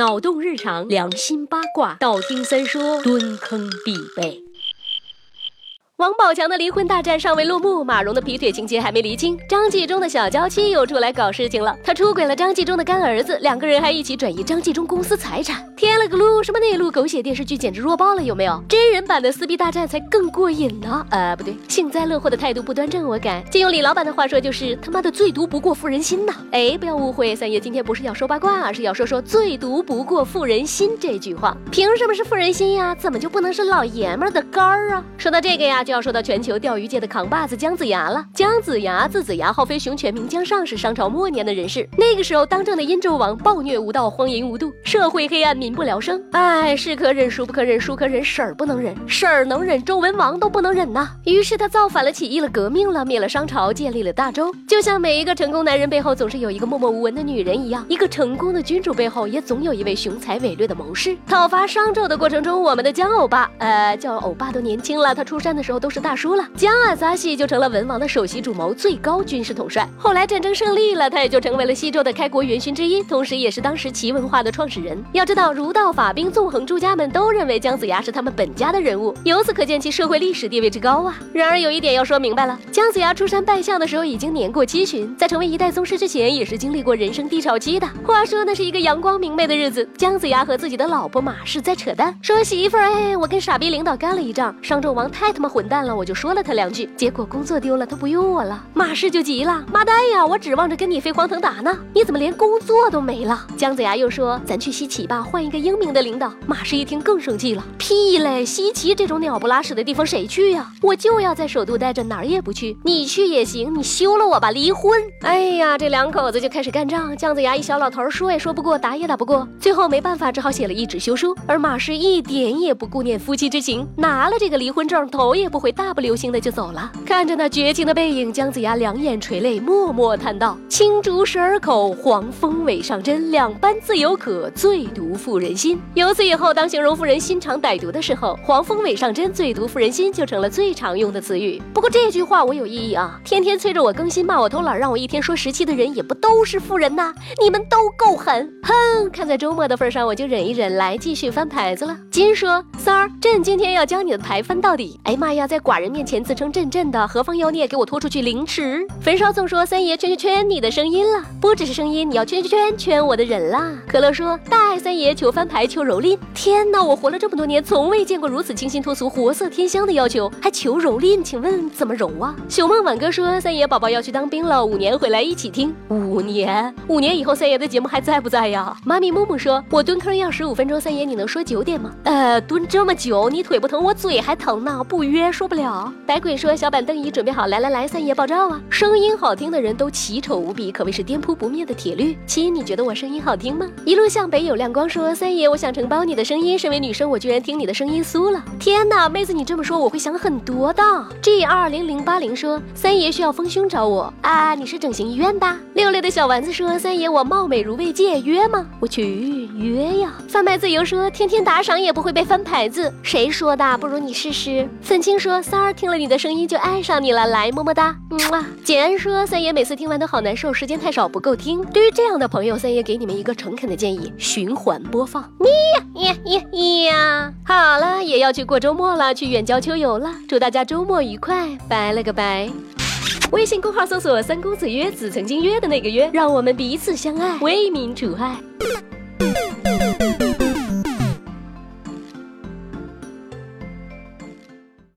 脑洞日常，良心八卦，道听三说，蹲坑必备。王宝强的离婚大战尚未落幕，马蓉的劈腿情节还没厘清，张纪中的小娇妻又出来搞事情了。他出轨了张纪中的干儿子，两个人还一起转移张纪中公司财产。天了个噜，什么内陆狗血电视剧简直弱爆了，有没有？真人版的撕逼大战才更过瘾呢。不对，幸灾乐祸的态度不端正，我改。借用李老板的话说，就是他妈的最毒不过妇人心呐。不要误会，三爷今天不是要说八卦，而是要说最毒不过妇人心这句话。凭什么是妇人心呀？怎么就不能是老爷们的肝儿啊？说到这个呀，就要说到全球钓鱼界的扛把子姜子牙了。姜子牙字子牙，号飞熊，全名姜尚，是商朝末年的人士。那个时候当政的殷纣王暴虐无道，荒淫无度，社会黑暗，民不聊生。是可忍，孰不可忍，孰可忍，婶儿不能忍，婶儿能忍，周文王都不能忍呐。于是他造反了，起义了，革命了，灭了商朝，建立了大周。就像每一个成功男人背后总是有一个默默无闻的女人一样，一个成功的君主背后也总有一位雄才伟略的谋士。讨伐商纣的过程中，我们的姜欧巴，叫欧巴都年轻了，他出山的时候都是大叔了。姜阿萨西就成了文王的首席主谋，最高军事统帅。后来战争胜利了，他也就成为了西周的开国元勋之一，同时也是当时齐文化的创始人。要知道，儒道法兵纵横诸家们都认为姜子牙是他们本家的人物，由此可见其社会历史地位之高啊。然而有一点要说明白了，姜子牙出山拜相的时候已经年过70，在成为一代宗师之前，也是经历过人生低潮期的。话说那是一个阳光明媚的日子，姜子牙和自己的老婆马氏在扯淡，说媳妇儿，我跟傻逼领导干了一仗，商纣王太他妈混蛋了，我就说了他两句，结果工作丢了，他不用我了。马氏就急了，妈蛋呀，我指望着跟你飞黄腾达呢，你怎么连工作都没了？姜子牙又说，咱去西岐吧，换一个英明的领导。马氏一听更生气了，屁嘞，西岐这种鸟不拉屎的地方谁去呀？我就要在首都待着，哪儿也不去，你去也行，你休了我吧，离婚。这两口子就开始干仗，姜子牙一小老头，说也说不过，打也打不过，最后没办法，只好写了一纸休书。而马氏一点也不顾念夫妻之情，拿了这个离婚证，头也不回，大步流星的就走了。看着那绝情的背影，姜子牙两眼垂泪，默默叹道：青竹十二口，黄蜂尾上针，两般自有可，最毒妇人心。由此以后，当形容妇人心肠歹毒的时候，黄蜂尾上针，最毒妇人心就成了最常用的词语。不过这句话我有异议啊，天天催着我更新，骂我偷懒，让我一天说17的人也不都是妇人呐？你们都够狠！看在周末的份上，我就忍一忍，来继续翻牌子了。金说：三儿，朕今天要将你的牌翻到底。妈呀，在寡人面前自称朕的，何方妖孽，给我拖出去凌迟！焚烧粽说：三爷圈圈圈你的声音了，不只是声音，你要圈圈圈圈我的人啦。可乐说：大爱三爷求翻牌求蹂躏。天哪，我活了这么多年，从未见过如此清新脱俗、活色天香的要求，还求蹂躏，请问怎么揉啊？朽梦挽歌说：三爷宝宝要去当兵了，5年回来一起听。5年以后三爷的节目还在不在呀？妈咪木木说：我蹲坑要15分钟，三爷你能说9点吗？蹲这么久，你腿不疼我嘴还疼呢，不约说不了。白鬼说：小板凳椅准备好，来，三爷爆照啊！声音好听的人都奇丑无比，可谓是颠扑不灭的铁律。亲，你觉得我声音好听吗？一路向北有亮光说：三爷我想承包你的声音，身为女生我居然听你的声音酥了。天哪，妹子你这么说我会想很多的。G20080说：三爷需要丰胸找我啊，你是整形医院的？66的小丸子说：三爷我貌美如慰藉，约吗？我去约呀。贩卖自由说：天天打赏也不会被翻牌子，谁说的？不如你试试。愤青说：三儿听了你的声音就爱上你了，来么么哒。简安说：三爷每次听完都好难受，时间太少不够听。对于这样的朋友，三爷给你们一个诚恳的建议，循环播放。好了，也要去过周末了，去远郊秋游了，祝大家周末愉快，拜了个拜。微信公号搜索三公子约，子曾经约的那个约，让我们彼此相爱，为民除害。